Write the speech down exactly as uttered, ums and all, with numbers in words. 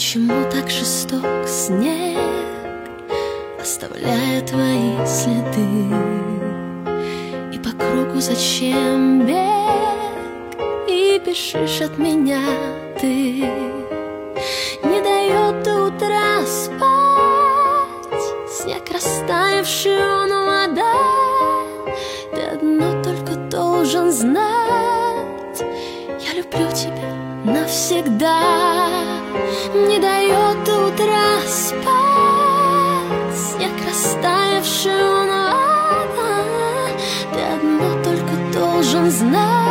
Почему так жесток снег, оставляя твои следы? И по кругу зачем бег, и бежишь от меня ты? Не дает до утра спать снег, растаявший он вода. Ты одно только должен знать: я люблю тебя навсегда. Не дает до утра спать снег, растаявший он вода. Ты одно только должен знать: